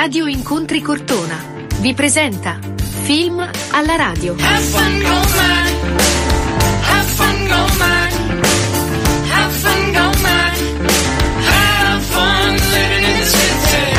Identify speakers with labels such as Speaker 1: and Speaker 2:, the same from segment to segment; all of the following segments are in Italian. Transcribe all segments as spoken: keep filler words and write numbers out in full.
Speaker 1: Radio Incontri Cortona vi presenta Film alla radio.
Speaker 2: Have fun, go mad. Have fun, go mad. Have fun, go mad. Have fun living in the city.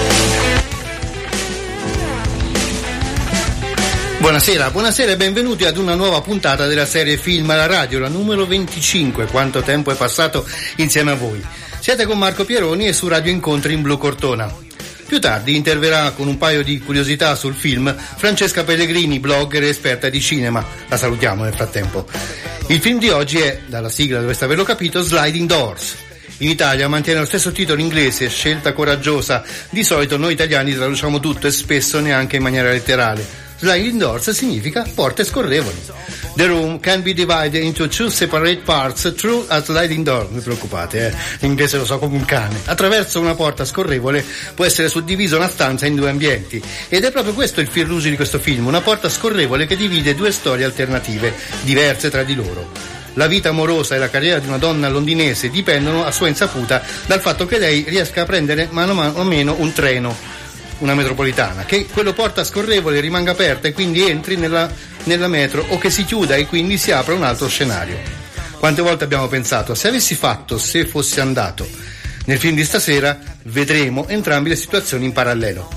Speaker 3: Buonasera, buonasera e benvenuti ad una nuova puntata della serie Film alla radio, la numero venticinque. Quanto tempo è passato insieme a voi. Siete con Marco Pieroni e su Radio Incontri in Blu Cortona. Più tardi interverrà con un paio di curiosità sul film Francesca Pellegrini, blogger e esperta di cinema. La salutiamo nel frattempo. Il film di oggi è, dalla sigla dovreste averlo capito, Sliding Doors. In Italia mantiene lo stesso titolo inglese, scelta coraggiosa. Di solito noi italiani traduciamo tutto e spesso neanche in maniera letterale. Sliding Doors significa porte scorrevoli. The room can be divided into two separate parts through a sliding door. Non vi preoccupate, eh? L'inglese lo so come un cane. Attraverso una porta scorrevole può essere suddivisa una stanza in due ambienti. Ed è proprio questo il fil rouge di questo film, una porta scorrevole che divide due storie alternative, diverse tra di loro. La vita amorosa e la carriera di una donna londinese dipendono a sua insaputa dal fatto che lei riesca a prendere mano a mano un treno, una metropolitana, che quello porta scorrevole rimanga aperta e quindi entri nella, nella metro, o che si chiuda e quindi si apra un altro scenario. Quante volte abbiamo pensato, se avessi fatto, se fossi andato. Nel film di stasera vedremo entrambe le situazioni in parallelo.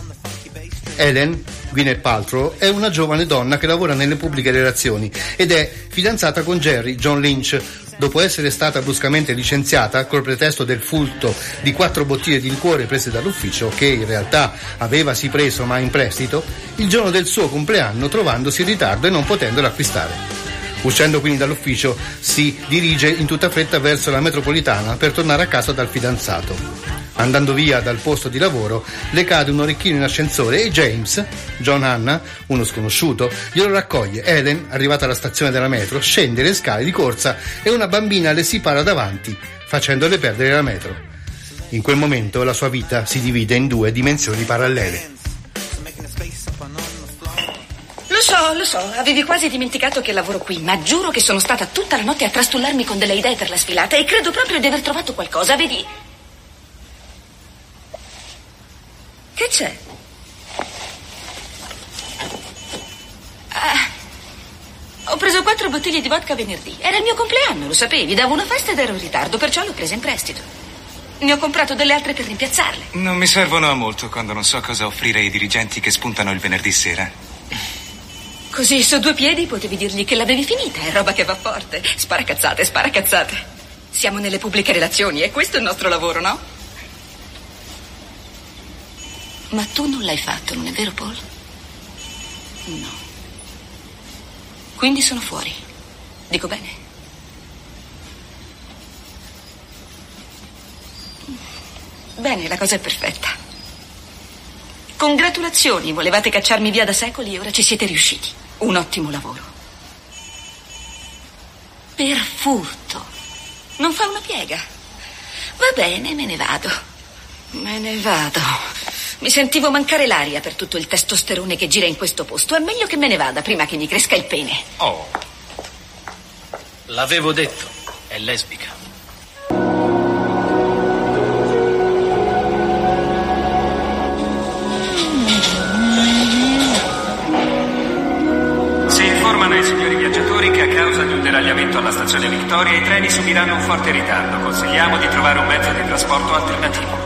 Speaker 3: Helen, Gwyneth Paltrow, è una giovane donna che lavora nelle pubbliche relazioni ed è fidanzata con Jerry, John Lynch. Dopo essere stata bruscamente licenziata col pretesto del furto di quattro bottiglie di liquore prese dall'ufficio, che in realtà avevasi preso ma in prestito, il giorno del suo compleanno trovandosi in ritardo e non potendolo acquistare. Uscendo quindi dall'ufficio si dirige in tutta fretta verso la metropolitana per tornare a casa dal fidanzato. Andando via dal posto di lavoro le cade un orecchino in ascensore e James, John Hanna, uno sconosciuto, glielo raccoglie. Helen, arrivata alla stazione della metro, scende le scale di corsa e una bambina le si para davanti, facendole perdere la metro. In quel momento la sua vita si divide in due dimensioni parallele.
Speaker 4: Lo so, lo so, avevi quasi dimenticato che lavoro qui, ma giuro che sono stata tutta la notte a trastullarmi con delle idee per la sfilata e credo proprio di aver trovato qualcosa, vedi? Che c'è? Ah, ho preso quattro bottiglie di vodka venerdì. Era il mio compleanno, lo sapevi. Davo una festa ed ero in ritardo, perciò l'ho presa in prestito. Ne ho comprato delle altre per rimpiazzarle.
Speaker 5: Non mi servono a molto quando non so cosa offrire ai dirigenti che spuntano il venerdì sera.
Speaker 4: Così su due piedi potevi dirgli che l'avevi finita. È roba che va forte. Sparacazzate, sparacazzate. Siamo nelle pubbliche relazioni e questo è il nostro lavoro, no? Ma tu non l'hai fatto, non è vero, Paul? No. Quindi sono fuori. Dico bene? Bene, la cosa è perfetta. Congratulazioni, volevate cacciarmi via da secoli e ora ci siete riusciti. Un ottimo lavoro. Per furto. Non fa una piega. Va bene, me ne vado. Me ne vado. Mi sentivo mancare l'aria per tutto il testosterone che gira in questo posto. È meglio che me ne vada prima che mi cresca il pene.
Speaker 6: Oh, l'avevo detto, è lesbica.
Speaker 5: Si informano i signori viaggiatori che a causa di un deragliamento alla stazione Victoria i treni subiranno un forte ritardo. Consigliamo di trovare un mezzo di trasporto alternativo.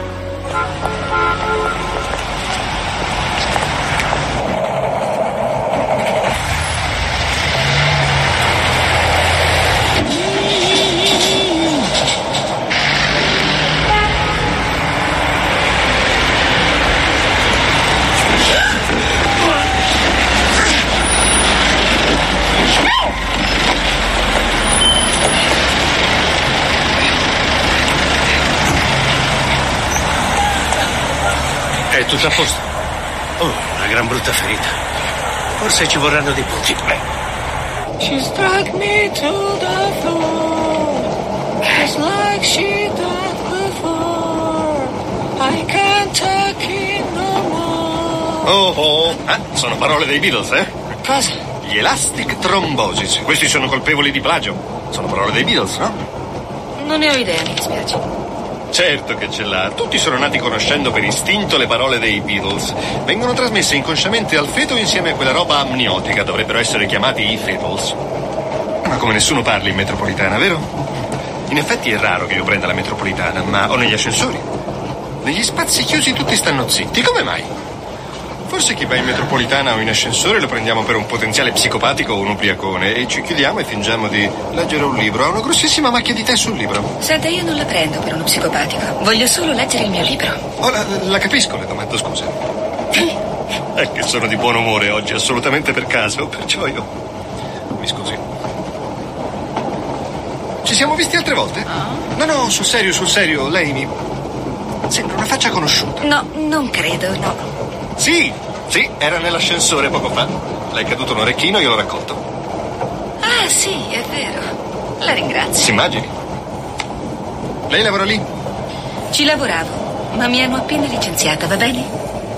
Speaker 6: È tutto a posto? Oh, una gran brutta ferita. Forse ci vorranno dei punti.
Speaker 2: She struck me to the floor, just like she did before. I can't take it no more.
Speaker 7: Oh, oh, ah, sono parole dei Beatles, eh?
Speaker 4: Cosa?
Speaker 7: Gli Elastic Thrombosis. Questi sono colpevoli di plagio. Sono parole dei Beatles, no?
Speaker 4: Non ne ho idea, mi dispiace.
Speaker 7: Certo che ce l'ha. Tutti sono nati conoscendo per istinto le parole dei Beatles. Vengono trasmesse inconsciamente al feto insieme a quella roba amniotica. Dovrebbero essere chiamati i Fetals. Ma come nessuno parli in metropolitana, vero? In effetti è raro che io prenda la metropolitana, ma ho negli ascensori. Negli spazi chiusi tutti stanno zitti. Come mai? Forse chi va in metropolitana o in ascensore lo prendiamo per un potenziale psicopatico o un ubriacone e ci chiudiamo e fingiamo di leggere un libro. Ha una grossissima macchia di tè sul libro.
Speaker 4: Senta, io non la prendo per uno psicopatico. Voglio solo leggere il mio libro.
Speaker 7: Ora, la capisco, le domando scusa. È che sono di buon umore oggi, assolutamente per caso, perciò io... Mi scusi. Ci siamo visti altre volte? No, no, sul serio, sul serio, lei mi... sembra una faccia conosciuta.
Speaker 4: No, non credo, no.
Speaker 7: Sì, sì, era nell'ascensore poco fa. Le è caduto un orecchino e io l'ho raccolto.
Speaker 4: Ah, sì, è vero. La ringrazio.
Speaker 7: Si immagini. Lei lavora lì?
Speaker 4: Ci lavoravo, ma mi hanno appena licenziata, va bene?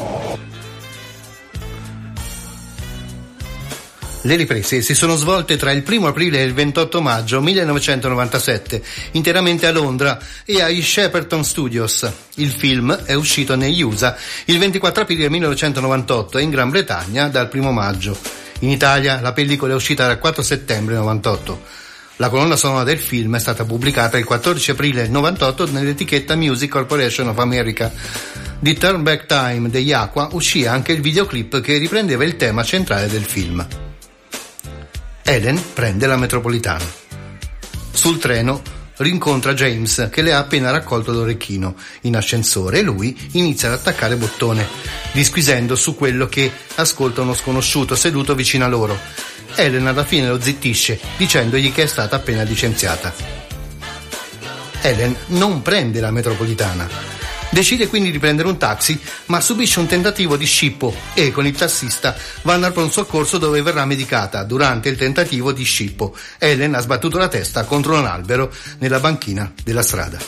Speaker 3: Le riprese si sono svolte tra il primo aprile e il ventotto maggio millenovecentonovantasette, interamente a Londra e agli Shepperton Studios. Il film è uscito negli U S A il ventiquattro aprile millenovecentonovantotto e in Gran Bretagna dal primo maggio. In Italia la pellicola è uscita dal quattro settembre novantotto. La colonna sonora del film è stata pubblicata il quattordici aprile novantotto nell'etichetta Music Corporation of America. Di Turn Back Time degli Aqua uscì anche il videoclip che riprendeva il tema centrale del film. Helen prende la metropolitana. Sul treno rincontra James che le ha appena raccolto l'orecchino in ascensore e lui inizia ad attaccare bottone, disquisendo su quello che ascolta uno sconosciuto seduto vicino a loro. Helen alla fine lo zittisce dicendogli che è stata appena licenziata. Helen non prende la metropolitana. Decide quindi di prendere un taxi, ma subisce un tentativo di scippo e con il tassista vanno al pronto soccorso dove verrà medicata. Durante il tentativo di scippo, Helen ha sbattuto la testa contro un albero nella banchina della strada.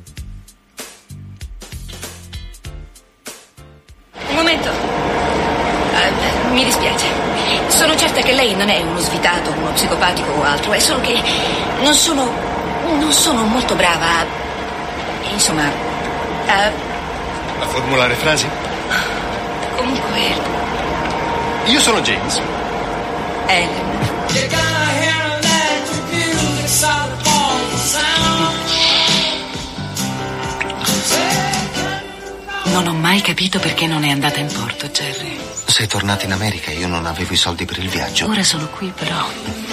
Speaker 4: Un momento. Uh, mi dispiace. Sono certa che lei non è uno svitato, uno psicopatico o altro, è solo che non sono... non sono molto brava a... insomma...
Speaker 7: A formulare frasi?
Speaker 4: Comunque...
Speaker 7: Io sono James.
Speaker 4: Helen. Non ho mai capito perché non è andata in porto, Jerry.
Speaker 6: Sei tornata in America e io non avevo i soldi per il viaggio.
Speaker 4: Ora sono qui, però...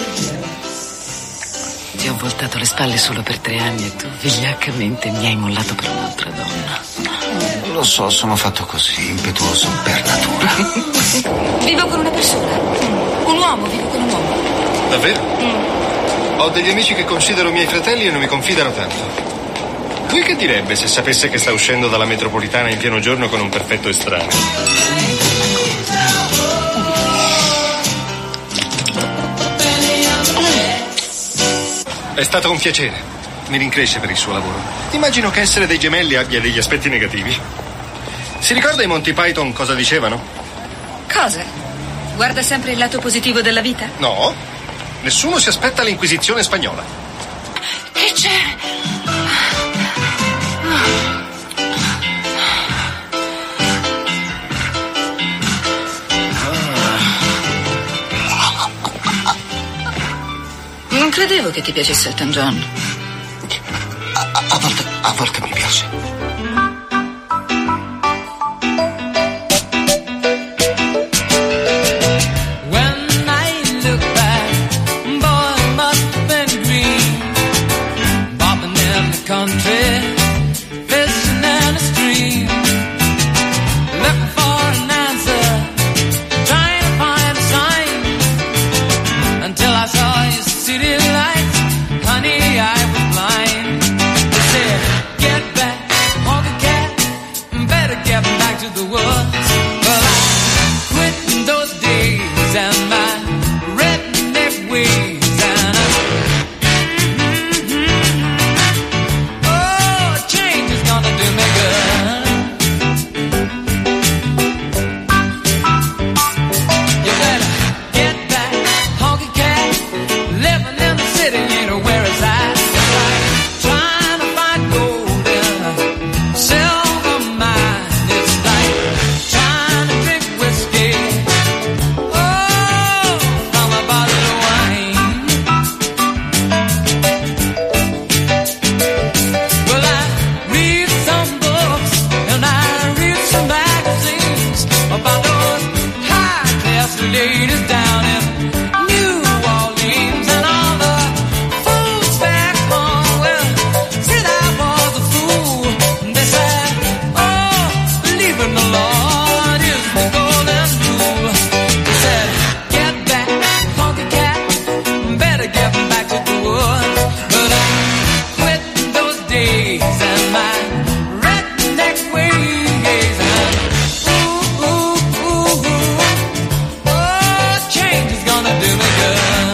Speaker 4: Ti ho voltato le spalle solo per tre anni e tu vigliaccamente mi hai mollato per un'altra donna.
Speaker 6: Lo so, sono fatto così, impetuoso per natura.
Speaker 4: Vivo con una persona. Un uomo, vivo con un uomo.
Speaker 7: Davvero? Mm. Ho degli amici che considero miei fratelli e non mi confidano tanto. Lui che direbbe se sapesse che sta uscendo dalla metropolitana in pieno giorno con un perfetto estraneo? È stato un piacere. Mi rincresce per il suo lavoro. Immagino che essere dei gemelli abbia degli aspetti negativi. Si ricorda i Monty Python cosa dicevano?
Speaker 4: Cosa? Guarda sempre il lato positivo della vita?
Speaker 7: No. Nessuno si aspetta l'Inquisizione spagnola.
Speaker 4: Che c'è? Non credevo che ti piacesse Elton John.
Speaker 6: A, a, a, volte, a volte mi piace.
Speaker 8: Oh
Speaker 2: days and my redneck ways. Ooh, ooh, ooh, ooh. Oh, change is gonna do me good.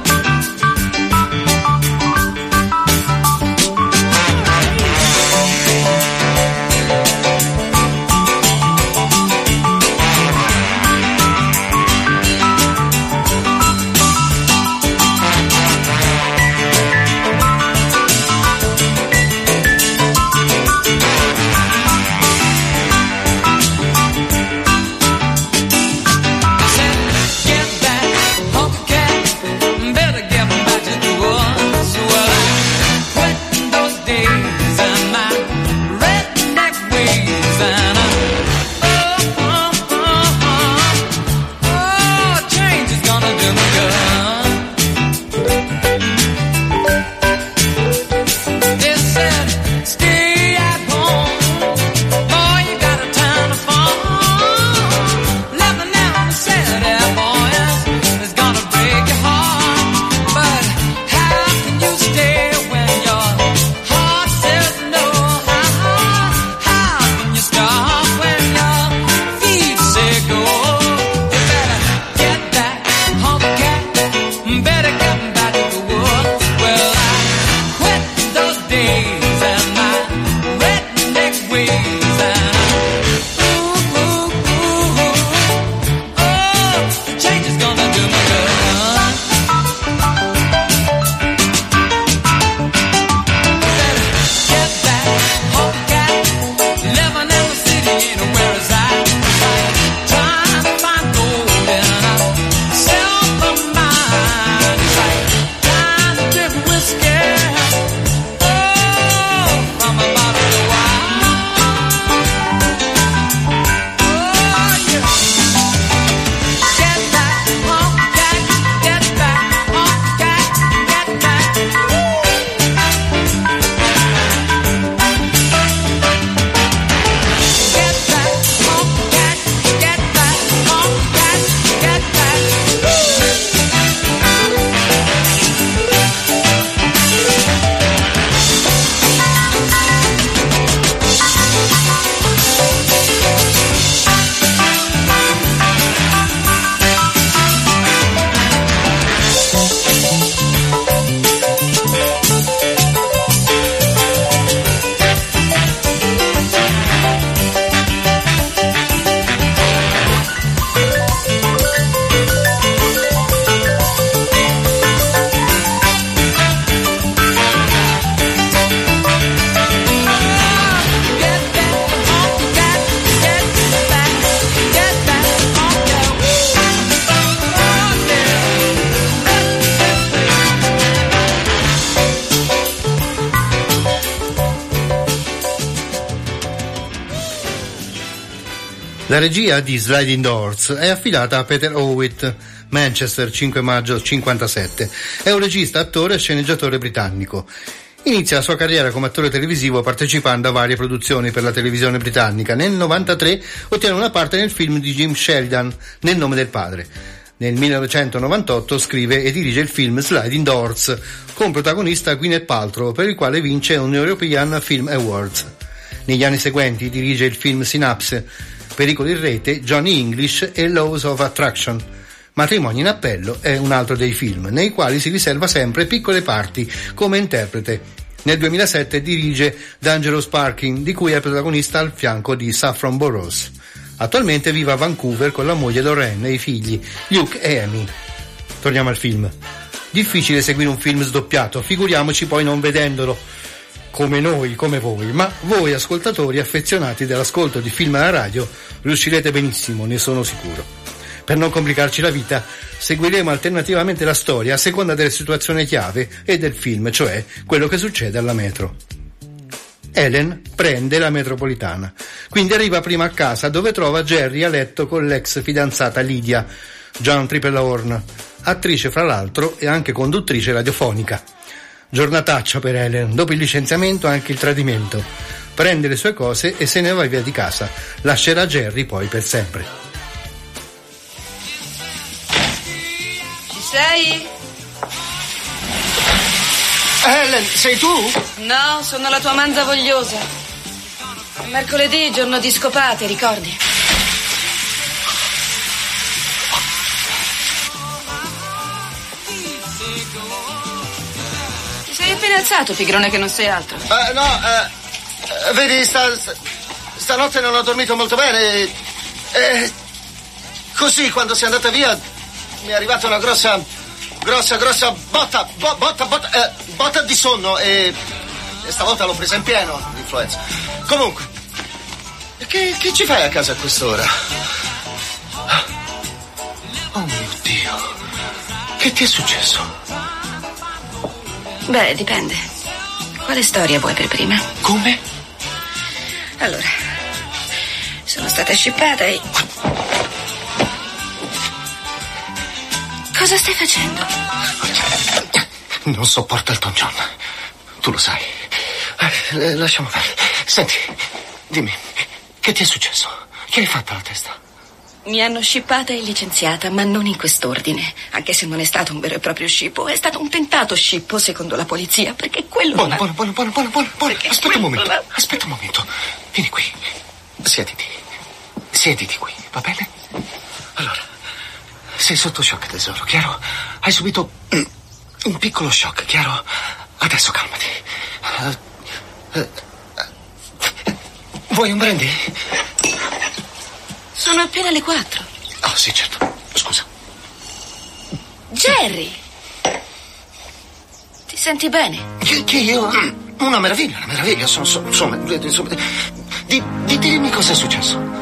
Speaker 3: La regia di Sliding Doors è affidata a Peter Howitt, Manchester, cinque maggio cinquantasette. È un regista, attore e sceneggiatore britannico. Inizia la sua carriera come attore televisivo partecipando a varie produzioni per la televisione britannica. Nel novantatré ottiene una parte nel film di Jim Sheridan, Nel nome del padre. Nel millenovecentonovantotto scrive e dirige il film Sliding Doors, con protagonista Gwyneth Paltrow, per il quale vince un European Film Awards. Negli anni seguenti dirige il film Synapse, Pericolo in rete, Johnny English e Laws of Attraction. Matrimonio in appello è un altro dei film, nei quali si riserva sempre piccole parti come interprete. Nel duemilasette dirige Dangerous Parking, di cui è protagonista al fianco di Saffron Burrows. Attualmente vive a Vancouver con la moglie Lorraine e i figli Luke e Amy. Torniamo al film. Difficile seguire un film sdoppiato, figuriamoci poi non vedendolo. Come noi, come voi, ma voi ascoltatori affezionati dell'ascolto di film alla radio riuscirete benissimo, ne sono sicuro. Per non complicarci la vita, seguiremo alternativamente la storia a seconda delle situazioni chiave e del film, cioè quello che succede alla metro. Helen prende la metropolitana, quindi arriva prima a casa dove trova Jerry a letto con l'ex fidanzata Lydia, John Tripplehorn, attrice fra l'altro e anche conduttrice radiofonica. Giornataccia per Helen, dopo il licenziamento anche il tradimento. Prende le sue cose e se ne va via di casa. Lascerà Jerry poi per sempre.
Speaker 4: Ci sei?
Speaker 6: Helen, sei tu?
Speaker 4: No, sono la tua manza vogliosa. Mercoledì, giorno di scopate, ricordi? Ti sei appena alzato, pigrone che non sei altro.
Speaker 6: Uh, no, uh, vedi, sta, sta, stanotte non ho dormito molto bene. E così, quando sei andata via, mi è arrivata una grossa, grossa, grossa botta, bo, botta, botta, eh, botta di sonno e, e stavolta l'ho presa in pieno, l'influenza. Comunque, che, che ci fai a casa a quest'ora? Oh mio Dio, che ti è successo?
Speaker 4: Beh, dipende. Quale storia vuoi per prima?
Speaker 6: Come?
Speaker 4: Allora, sono stata scippata e... Cosa stai facendo?
Speaker 6: Non sopporto Elton John. Tu lo sai. Eh, lasciamo fare. Senti, dimmi, che ti è successo? Che hai fatto alla testa?
Speaker 4: Mi hanno scippata e licenziata, ma non in quest'ordine. Anche se non è stato un vero e proprio scippo, è stato un tentato scippo, secondo la polizia, perché quello...
Speaker 6: Buono,
Speaker 4: non ha...
Speaker 6: buono, buono, buono, buono, buono, buono. Aspetta un momento,
Speaker 4: ha...
Speaker 6: aspetta un momento. Vieni qui. Siediti. Siediti qui, va bene? Allora, sei sotto shock, tesoro, chiaro? Hai subito un piccolo shock, chiaro? Adesso calmati. Uh, uh, uh, vuoi un brandy?
Speaker 4: Sono appena le quattro.
Speaker 6: Oh, sì, certo. Scusa.
Speaker 4: Jerry! Ti senti bene?
Speaker 6: Che, che io... Una meraviglia, una meraviglia. Sono, sono, insomma, insomma... Di, di, dimmi cosa è successo.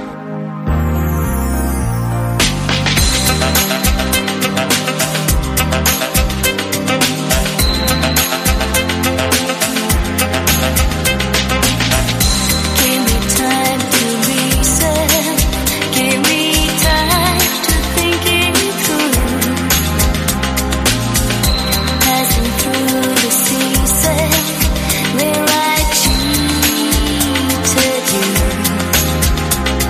Speaker 8: Where I cheated you.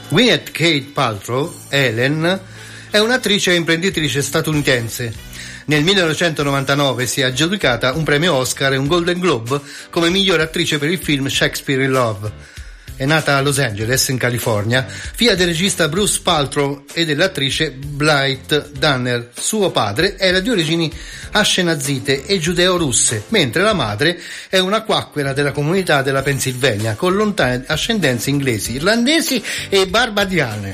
Speaker 3: Gwyneth Kate Paltrow, Ellen, è un'attrice e imprenditrice statunitense. Nel millenovecentonovantanove si è aggiudicata un premio Oscar e un Golden Globe come miglior attrice per il film Shakespeare in Love. È nata a Los Angeles, in California, figlia del regista Bruce Paltrow e dell'attrice Blythe Danner. Suo padre era di origini ascenazite e giudeo-russe, mentre la madre è una quacquera della comunità della Pennsylvania, con lontane ascendenze inglesi, irlandesi e barbadiane.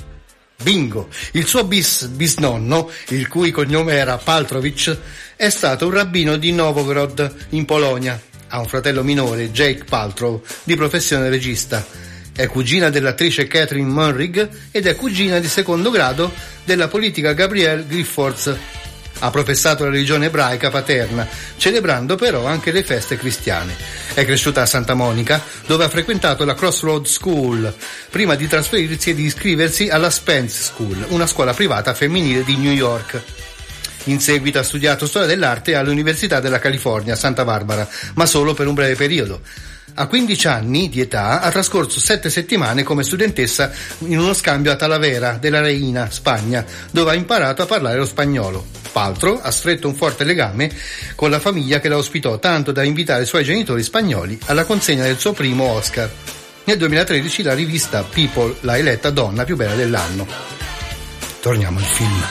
Speaker 3: Bingo! Il suo bis, bisnonno, il cui cognome era Paltrowicz, è stato un rabbino di Novgorod, in Polonia. Ha un fratello minore, Jake Paltrow, di professione regista. È cugina dell'attrice Catherine Munrig ed è cugina di secondo grado della politica Gabrielle Giffords. Ha professato la religione ebraica paterna, celebrando però anche le feste cristiane. È cresciuta a Santa Monica, dove ha frequentato la Crossroads School, prima di trasferirsi e di iscriversi alla Spence School, una scuola privata femminile di New York. In seguito ha studiato storia dell'arte all'Università della California, Santa Barbara, ma solo per un breve periodo. A quindici anni di età ha trascorso sette settimane come studentessa in uno scambio a Talavera della Reina, Spagna, dove ha imparato a parlare lo spagnolo. Paltrow ha stretto un forte legame con la famiglia che la ospitò, tanto da invitare i suoi genitori spagnoli alla consegna del suo primo Oscar. Nel duemilatredici la rivista People l'ha eletta donna più bella dell'anno. Torniamo al film.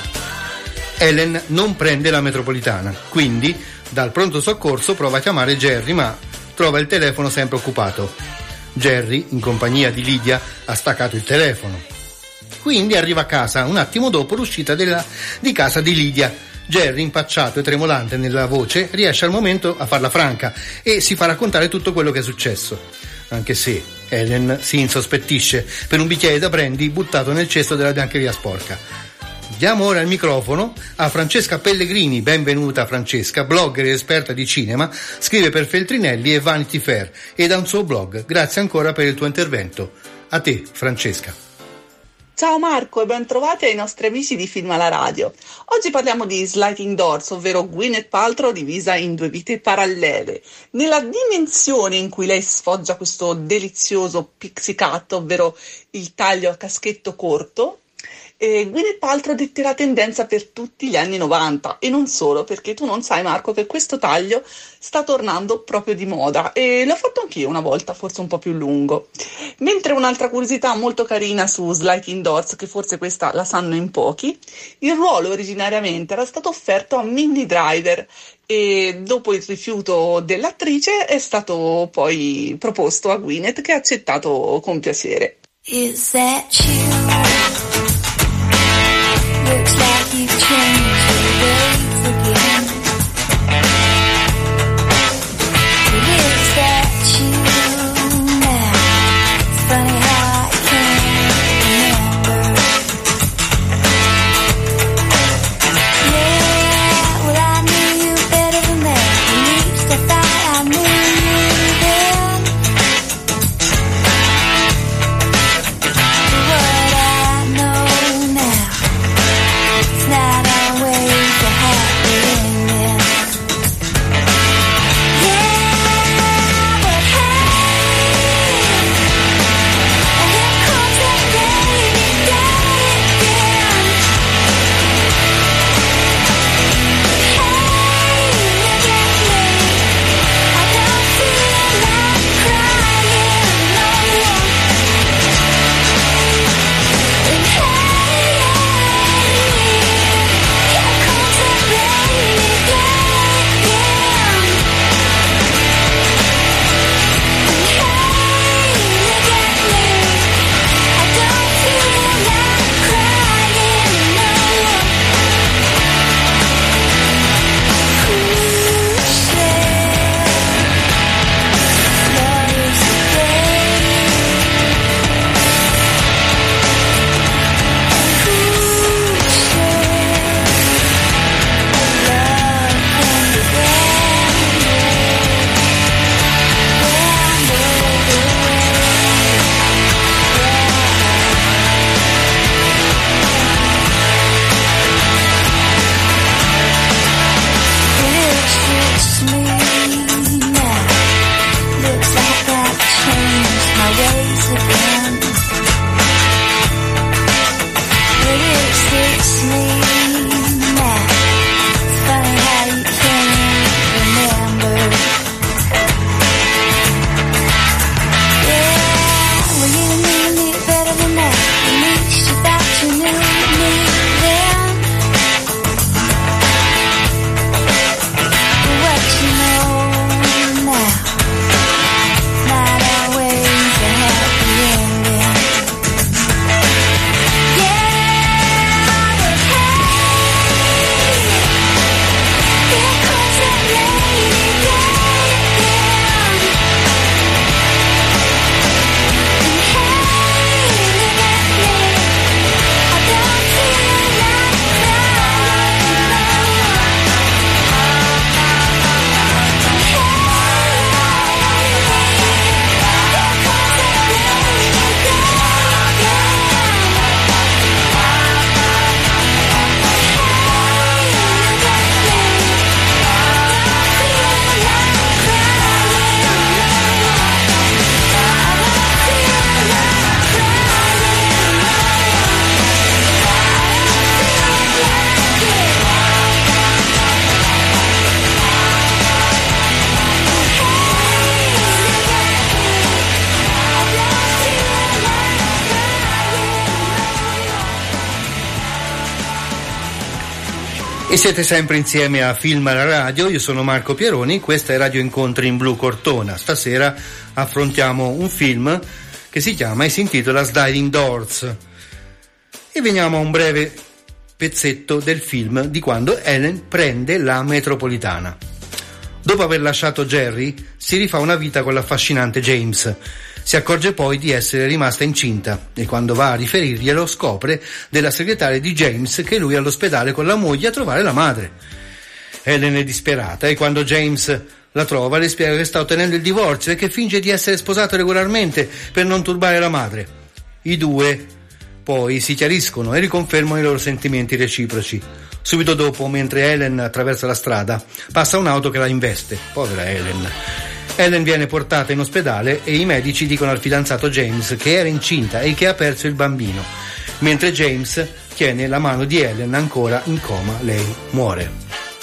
Speaker 3: Ellen non prende la metropolitana, quindi dal pronto soccorso prova a chiamare Jerry, ma trova il telefono sempre occupato. Jerry, in compagnia di Lydia, ha staccato il telefono. Quindi arriva a casa un attimo dopo l'uscita della, di casa di Lydia. Jerry, impacciato e tremolante nella voce, riesce al momento a farla franca e si fa raccontare tutto quello che è successo. Anche se Ellen si insospettisce per un bicchiere da brandy buttato nel cesto della biancheria sporca. Diamo ora il microfono a Francesca Pellegrini. Benvenuta Francesca, blogger e esperta di cinema, scrive per Feltrinelli e Vanity Fair ed ha un suo blog. Grazie ancora per il tuo intervento. A te Francesca.
Speaker 8: Ciao Marco e ben trovati ai nostri amici di Film alla Radio. Oggi parliamo di Sliding Doors, ovvero Gwyneth Paltrow divisa in due vite parallele. Nella dimensione in cui lei sfoggia questo delizioso pixie cut, ovvero il taglio a caschetto corto, E Gwyneth Paltrow detterà tendenza per tutti gli anni novanta, e non solo, perché tu non sai Marco che questo taglio sta tornando proprio di moda, e l'ho fatto anch'io una volta, forse un po' più lungo. Mentre un'altra curiosità molto carina su Sliding Doors, che forse questa la sanno in pochi, il ruolo originariamente era stato offerto a Minnie Driver e dopo il rifiuto dell'attrice è stato poi proposto a Gwyneth, che ha accettato con piacere.
Speaker 9: Is that you? Looks like you've changed your ways again. Is that you now? It's funny how I can't remember. Yeah, well I knew you better than that. At least I thought I knew you then. What
Speaker 3: E siete sempre insieme a Film alla Radio, io sono Marco Pieroni, questa è Radio Incontri in Blu Cortona. Stasera affrontiamo un film che si chiama e si intitola Sliding Doors. E veniamo a un breve pezzetto del film di quando Helen prende la metropolitana. Dopo aver lasciato Jerry, si rifà una vita con l'affascinante James. Si accorge poi di essere rimasta incinta e quando va a riferirglielo scopre della segretaria di James che lui è all'ospedale con la moglie a trovare la madre. Helen è disperata e quando James la trova le spiega che sta ottenendo il divorzio e che finge di essere sposato regolarmente per non turbare la madre. I due poi si chiariscono e riconfermano i loro sentimenti reciproci. Subito dopo, mentre Helen attraversa la strada, passa un'auto che la investe. Povera Helen. Helen viene portata in ospedale e i medici dicono al fidanzato James che era incinta e che ha perso il bambino. Mentre James tiene la mano di Helen ancora in coma, lei muore.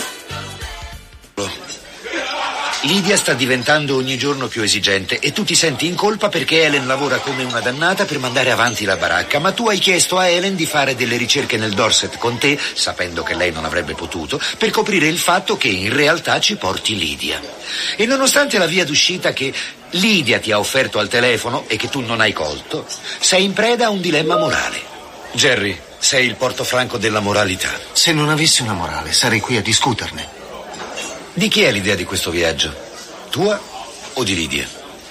Speaker 10: Lydia sta diventando ogni giorno più esigente e tu ti senti in colpa perché Helen lavora come una dannata per mandare avanti la baracca, ma tu hai chiesto a Helen di fare delle ricerche nel Dorset con te, sapendo che lei non avrebbe potuto, per coprire il fatto che in realtà ci porti Lydia. E nonostante la via d'uscita che Lydia ti ha offerto al telefono e che tu non hai colto, sei in preda a un dilemma morale. Jerry, sei il portofranco della moralità.
Speaker 6: Se non avessi una morale, sarei qui a discuterne.
Speaker 10: Di chi è l'idea di questo viaggio? Tua o di Lydia?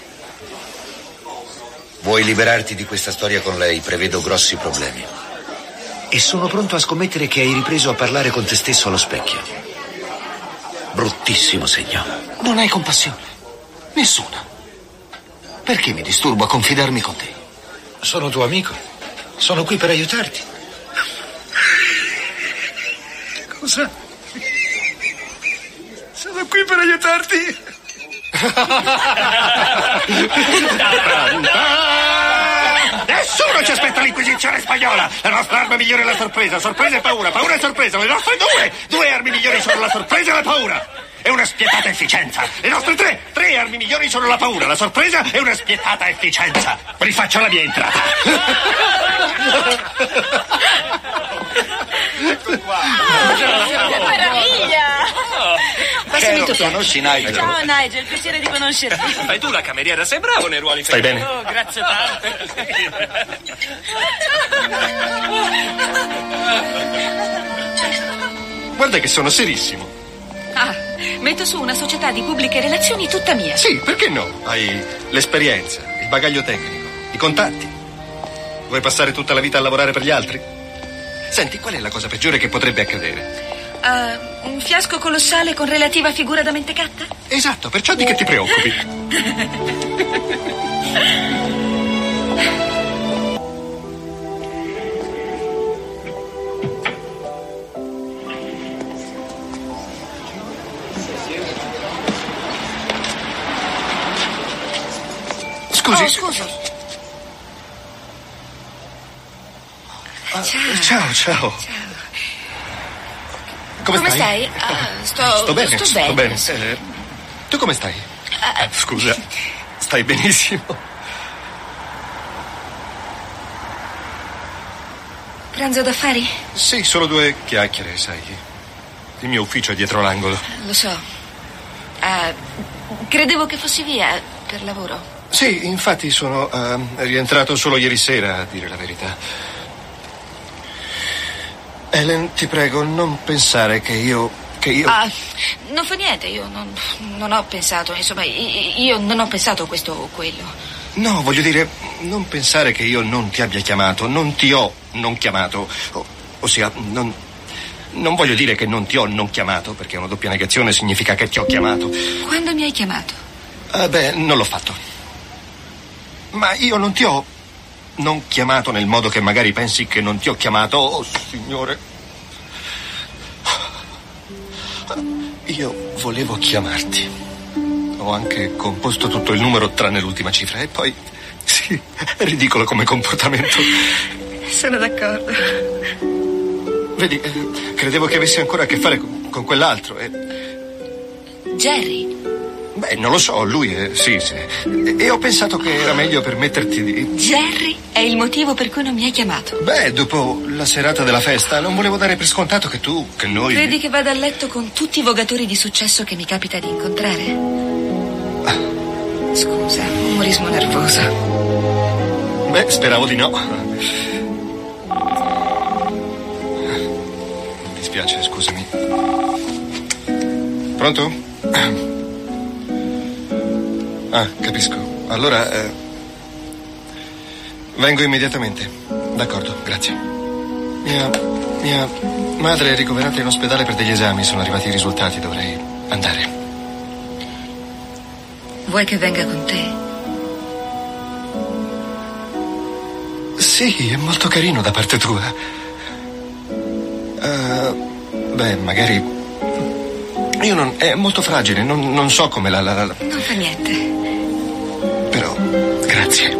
Speaker 10: Vuoi liberarti di questa storia con lei? Prevedo grossi problemi. E sono pronto a scommettere che hai ripreso a parlare con te stesso allo specchio. Bruttissimo segno.
Speaker 6: Non hai compassione. Nessuna. Perché mi disturbo a confidarmi con te?
Speaker 10: Sono tuo amico. Sono qui per aiutarti. Cosa? Sono qui per aiutarti.
Speaker 7: Nessuno ci aspetta l'inquisizione spagnola. La nostra arma migliore è la sorpresa. Sorpresa e paura. Paura e sorpresa. Le nostre due. Due armi migliori sono la sorpresa e la paura. E una spietata efficienza. Le nostre tre. Tre armi migliori sono la paura, la sorpresa e una spietata efficienza. Rifaccio la mia entrata.
Speaker 4: Ecco qua. Che meraviglia! Passami il tuo piano.
Speaker 10: Conosci Nigel?
Speaker 4: Ciao Nigel, piacere di conoscerti.
Speaker 5: Fai tu la cameriera, sei bravo nei ruoli
Speaker 7: Stai
Speaker 5: femminili.
Speaker 7: bene?
Speaker 5: Oh, grazie tante.
Speaker 7: Guarda che sono serissimo.
Speaker 4: Ah, metto su una società di pubbliche relazioni tutta mia.
Speaker 7: Sì, perché no? Hai l'esperienza, il bagaglio tecnico, i contatti. Vuoi passare tutta la vita a lavorare per gli altri? Senti, qual è la cosa peggiore che potrebbe accadere?
Speaker 4: Uh, un fiasco colossale con relativa figura da mentecatta?
Speaker 7: Esatto, perciò di che ti preoccupi? Scusi.
Speaker 4: Oh, scusa.
Speaker 7: Ah,
Speaker 4: Ciao.
Speaker 7: ciao, ciao.
Speaker 4: Ciao.
Speaker 7: Come,
Speaker 4: Come
Speaker 7: stai?
Speaker 4: stai? Ah, sto,
Speaker 7: sto bene,
Speaker 4: sto
Speaker 7: sto
Speaker 4: bene.
Speaker 7: bene. Eh, tu come stai?
Speaker 4: Ah,
Speaker 7: Scusa, stai benissimo.
Speaker 4: Pranzo d'affari?
Speaker 7: Sì, solo due chiacchiere, sai. Il mio ufficio è dietro l'angolo.
Speaker 4: Lo so. Ah, credevo che fossi via per lavoro.
Speaker 7: Sì, infatti sono uh, rientrato solo ieri sera, a dire la verità. Helen, ti prego, non pensare che io... che io...
Speaker 4: Ah, non fa niente, io non, non ho pensato, insomma, io non ho pensato questo o quello.
Speaker 7: No, voglio dire, non pensare che io non ti abbia chiamato, non ti ho non chiamato. O, ossia, non... non voglio dire che non ti ho non chiamato, perché una doppia negazione significa che ti ho chiamato.
Speaker 4: Quando mi hai chiamato?
Speaker 7: Ah, beh, non l'ho fatto. Ma io non ti ho non chiamato nel modo che magari pensi che non ti ho chiamato. Oh, signore. Io volevo chiamarti. Ho anche composto tutto il numero tranne l'ultima cifra. E poi, sì, è ridicolo come comportamento.
Speaker 4: Sono d'accordo.
Speaker 7: Vedi, eh, credevo che avessi ancora a che fare con, con quell'altro. E...
Speaker 4: Jerry?
Speaker 7: Beh, non lo so, lui è... sì, sì. E, e ho pensato che era meglio permetterti di...
Speaker 4: Jerry è il motivo per cui non mi hai chiamato.
Speaker 7: Beh, dopo la serata della festa non volevo dare per scontato che tu, che noi...
Speaker 4: Credi che vada a letto con tutti i vogatori di successo che mi capita di incontrare? Scusa, umorismo nervoso.
Speaker 7: Beh, speravo di no. Mi dispiace, scusami. Pronto? Ah, capisco. Allora, eh, vengo immediatamente. D'accordo, grazie. Mia, mia madre è ricoverata in ospedale per degli esami. Sono arrivati i risultati, dovrei andare.
Speaker 4: Vuoi che venga con te?
Speaker 7: Sì, è molto carino da parte tua. Uh, beh, magari... Io non... è molto fragile, non, non so come la, la, la...
Speaker 4: Non fa niente.
Speaker 7: Però, grazie.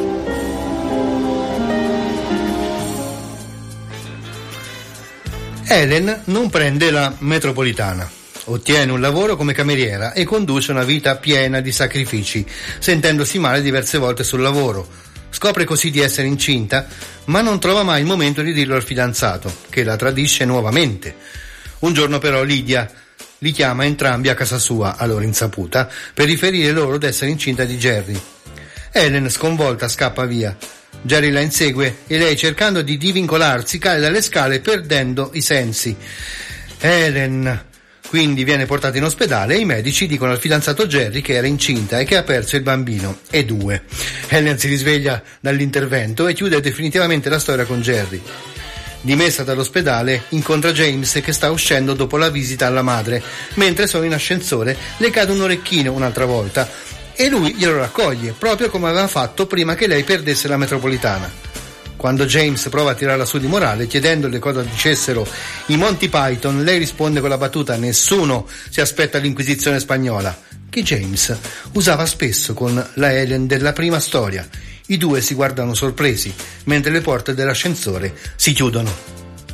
Speaker 3: Helen non prende la metropolitana. Ottiene un lavoro come cameriera e conduce una vita piena di sacrifici, sentendosi male diverse volte sul lavoro. Scopre così di essere incinta, ma non trova mai il momento di dirlo al fidanzato, che la tradisce nuovamente. Un giorno però Lydia li chiama entrambi a casa sua, a loro insaputa, per riferire loro d'essere incinta di Jerry. Helen, sconvolta, scappa via. Jerry la insegue e lei, cercando di divincolarsi, cade dalle scale perdendo i sensi. Helen quindi viene portata in ospedale e i medici dicono al fidanzato Jerry che era incinta e che ha perso il bambino e due. Helen si risveglia dall'intervento e chiude definitivamente la storia con Jerry. Dimessa dall'ospedale, incontra James che sta uscendo dopo la visita alla madre. Mentre sono in ascensore le cade un orecchino un'altra volta e lui glielo raccoglie, proprio come aveva fatto prima che lei perdesse la metropolitana. Quando James prova a tirarla su di morale chiedendole cosa dicessero i Monty Python, lei risponde con la battuta: nessuno si aspetta l'inquisizione spagnola, che James usava spesso con la Helen della prima storia. I due si guardano sorpresi mentre le porte dell'ascensore si chiudono.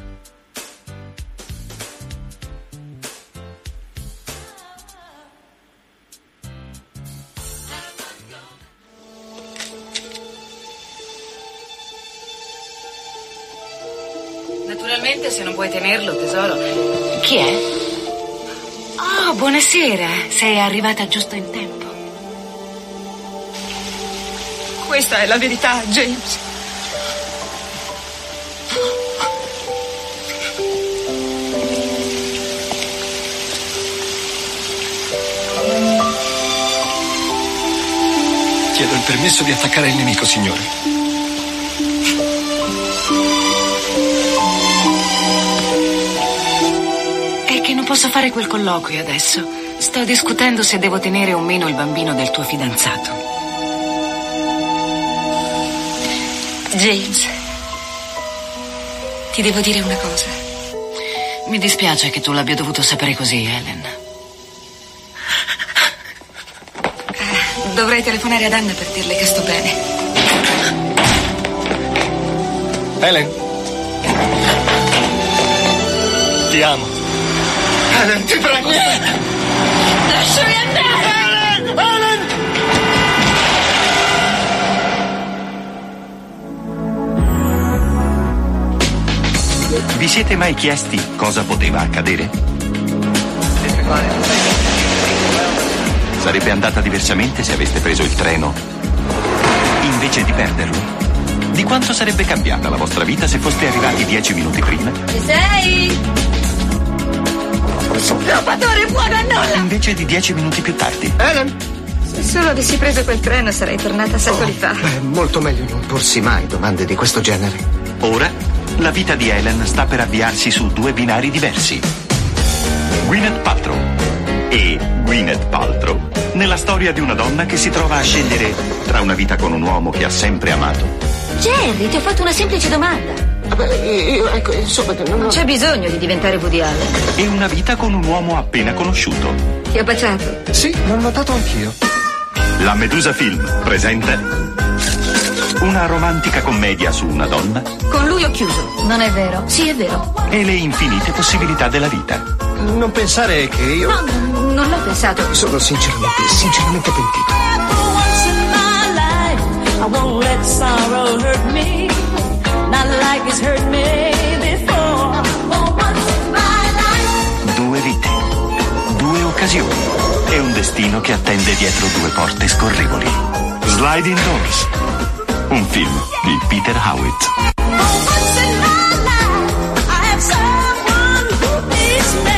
Speaker 4: Naturalmente, se non vuoi tenerlo, tesoro. Chi è? Oh, buonasera. Sei arrivata giusto in tempo. Questa è la verità, James.
Speaker 7: Chiedo il permesso di attaccare il nemico, signore.
Speaker 4: È che non posso fare quel colloquio adesso. Sto discutendo se devo tenere o meno il bambino del tuo fidanzato. James, ti devo dire una cosa. Mi dispiace che tu l'abbia dovuto sapere così, Helen. Eh, dovrei telefonare ad Anna per dirle che sto bene.
Speaker 7: Helen, ti amo. Helen, ti prego.
Speaker 4: Lasciami andare!
Speaker 7: Helen! Helen!
Speaker 11: Vi siete mai chiesti cosa poteva accadere? Sarebbe andata diversamente se aveste preso il treno invece di perderlo? Di quanto sarebbe cambiata la vostra vita se foste arrivati dieci minuti prima?
Speaker 4: Ci sei? Rubatore buono a nulla!
Speaker 11: Invece di dieci minuti più tardi?
Speaker 7: Helen!
Speaker 4: Se solo avessi preso quel treno sarei tornata secoli
Speaker 6: oh,
Speaker 4: fa.
Speaker 6: Beh, molto meglio non porsi mai domande di questo genere.
Speaker 11: Ora la vita di Helen sta per avviarsi su due binari diversi. Gwyneth Paltrow e Gwyneth Paltrow nella storia di una donna che si trova a scegliere tra una vita con un uomo che ha sempre amato.
Speaker 4: Jerry, ti ho fatto una semplice domanda.
Speaker 6: Beh, io, ecco, insomma, non,
Speaker 4: non c'è bisogno di diventare Woody Allen.
Speaker 11: E una vita con un uomo appena conosciuto.
Speaker 4: Ti ho baciato?
Speaker 6: Sì, l'ho notato anch'io.
Speaker 11: La Medusa Film presenta una romantica commedia su una donna.
Speaker 4: Con lui ho chiuso. Non è vero? Sì, è vero.
Speaker 11: E le infinite possibilità della vita.
Speaker 6: Non pensare che io...
Speaker 4: No, Non l'ho pensato.
Speaker 6: Sono sinceramente, sinceramente pentito.
Speaker 9: Once in my life, I won't let sorrow hurt me, not like it's hurt me before. Oh, once in my life.
Speaker 11: Due vite, due occasioni e un destino che attende dietro due porte scorrevoli. Sliding Doors, un film di Peter Howitt.
Speaker 9: Oh, once in my life, I have someone who needs me.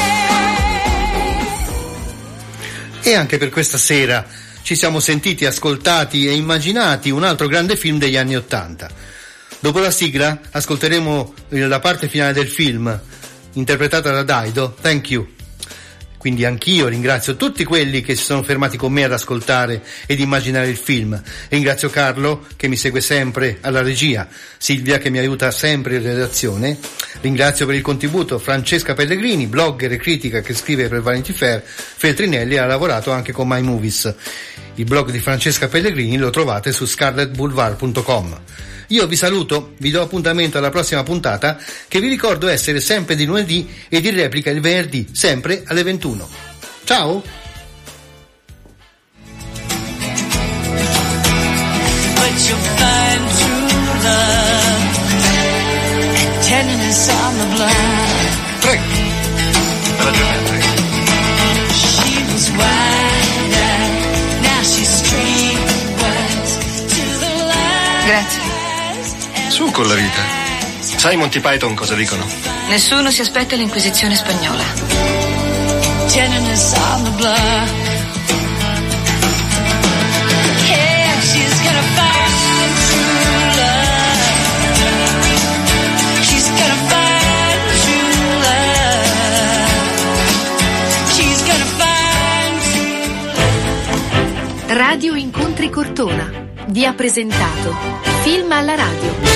Speaker 3: E anche per questa sera ci siamo sentiti, ascoltati e immaginati un altro grande film degli anni Ottanta. Dopo la sigla ascolteremo la parte finale del film, interpretata da Daido, Thank You. Quindi anch'io ringrazio tutti quelli che si sono fermati con me ad ascoltare ed immaginare il film. Ringrazio Carlo che mi segue sempre alla regia, Silvia che mi aiuta sempre in redazione. Ringrazio per il contributo Francesca Pellegrini, blogger e critica che scrive per Vanity Fair. Feltrinelli ha lavorato anche con My Movies. Il blog di Francesca Pellegrini lo trovate su scarlet boulevard punto com. Io vi saluto, vi do appuntamento alla prossima puntata, che vi ricordo essere sempre di lunedì e di replica il venerdì, sempre alle ventuno. Ciao!
Speaker 9: But you'll find true love, tenderness on the blood.
Speaker 7: Prego. Ragione, prego.
Speaker 9: She was wide-eyed, now she's straight west to the light.
Speaker 4: Grazie.
Speaker 7: Su con la vita. Sai Monty Python cosa dicono?
Speaker 4: Nessuno si aspetta l'inquisizione spagnola.
Speaker 9: Tenderness on the blood. Yeah, she's gonna find true love. She's gonna find true love. She's gonna find true love.
Speaker 1: Radio Incontri Cortona vi ha presentato Film alla radio.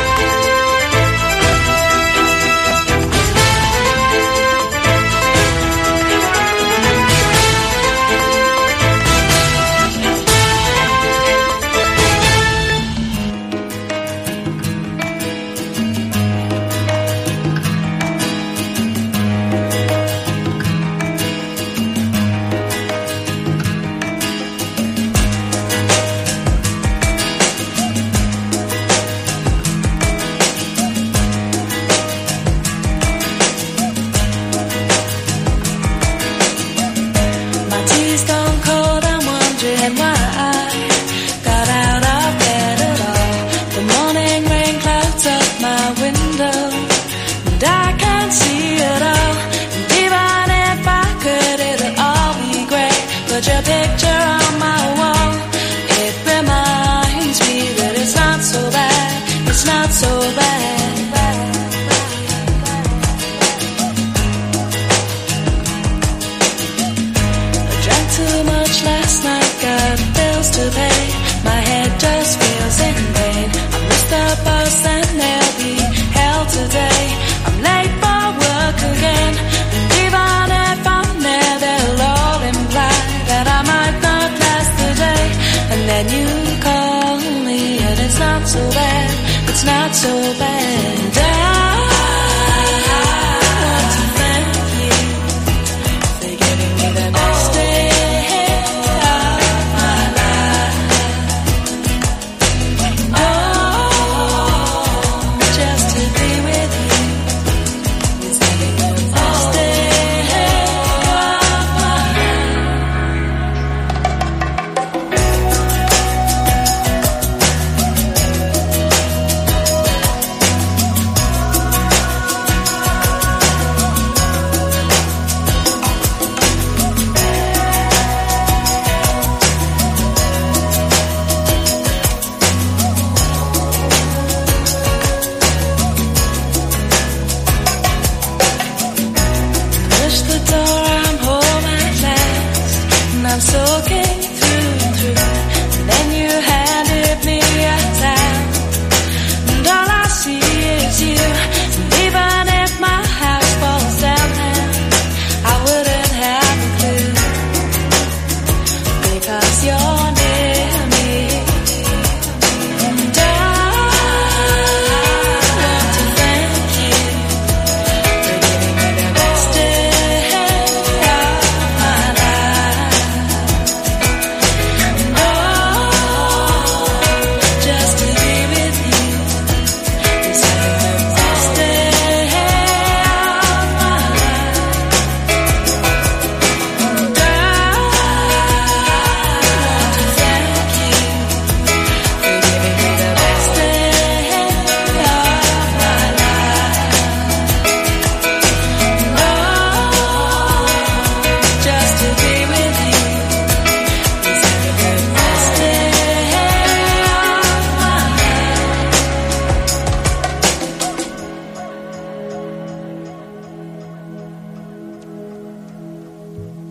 Speaker 9: Your picture on my wall, it reminds me that it's not so bad, it's not so bad. I drank too much last night, got bills to pay, my head just feels in pain. I missed the bus and there'll be hell today, I'm late for work again, and even if I'm there, they'll all imply that I might not last the day. And then you call me and it's not so bad, it's not so bad.